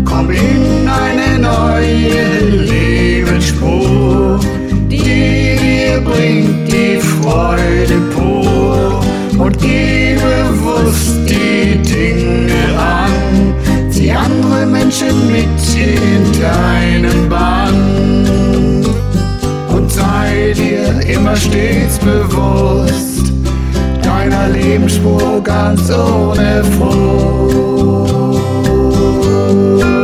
Komm in eine neue Lebensspur, die dir bringt die Freude pur. Und geh bewusst die Dinge an, zieh andere Menschen mit in deinen Bann. Und sei dir immer stets bewusst, deiner Lebensspur ganz ohne Frust.